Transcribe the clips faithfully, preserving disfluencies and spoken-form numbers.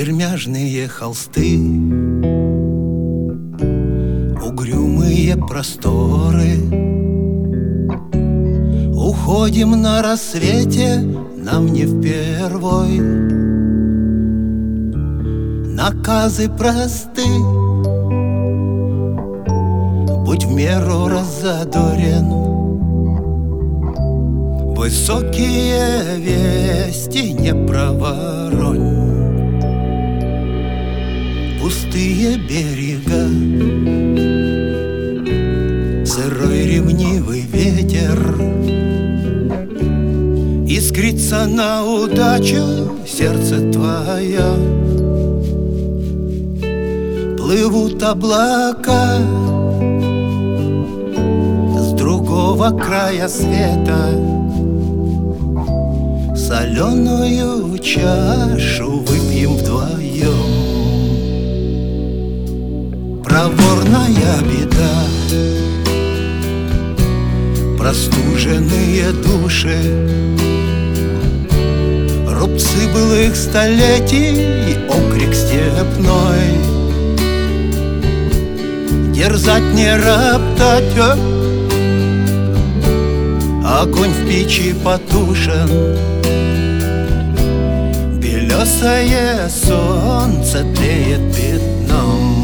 сермяжные холсты, угрюмые просторы. Уходим на рассвете, нам не впервой. Наказы просты, будь в меру раззадорен. Высокие вести не проворонь. Пустые берега, сырой ревнивый ветер. Искрится на удачу сердце твое. Плывут облака с другого края света. Соленую чашу выпьем вдвоем. Проворная беда, простуженные души, рубцы былых столетий, окрик степной. Дерзать не роптать, огонь в печи потушен. Белесое солнце тлеет пятном.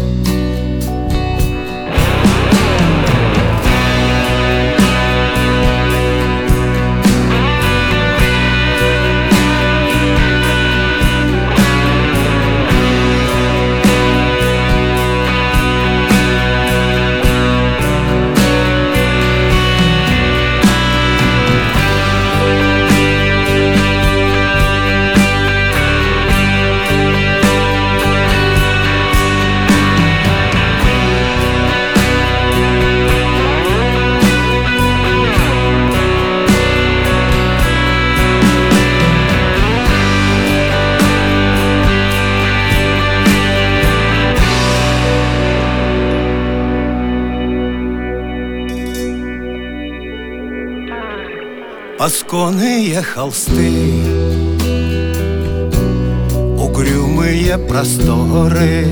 Пасконные холсты, угрюмые просторы.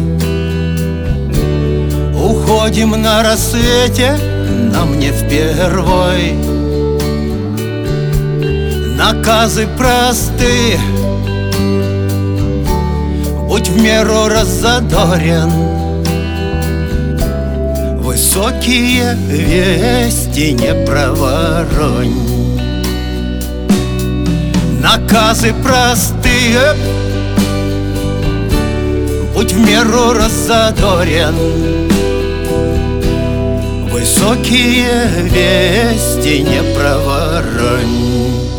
Уходим на рассвете, нам не впервой. Наказы просты, будь в меру раззадорен. Высокие вести не проворонь. Наказы простые, будь в меру раззадорен. Высокие вести не проворонь.